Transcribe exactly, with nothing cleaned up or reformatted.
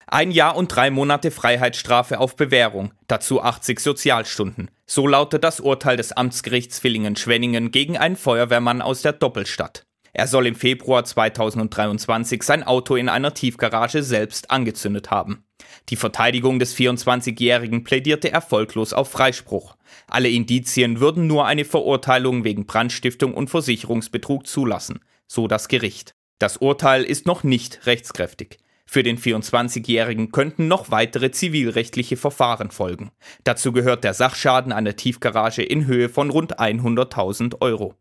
Ein Jahr und drei Monate Freiheitsstrafe auf Bewährung, dazu achtzig Sozialstunden. So lautet das Urteil des Amtsgerichts Villingen-Schwenningen gegen einen Feuerwehrmann aus der Doppelstadt. Er soll im Februar zweitausenddreiundzwanzig sein Auto in einer Tiefgarage selbst angezündet haben. Die Verteidigung des vierundzwanzigjährigen plädierte erfolglos auf Freispruch. Alle Indizien würden nur eine Verurteilung wegen Brandstiftung und Versicherungsbetrug zulassen, so das Gericht. Das Urteil ist noch nicht rechtskräftig. Für den vierundzwanzigjährigen könnten noch weitere zivilrechtliche Verfahren folgen. Dazu gehört der Sachschaden an der Tiefgarage in Höhe von rund hunderttausend Euro.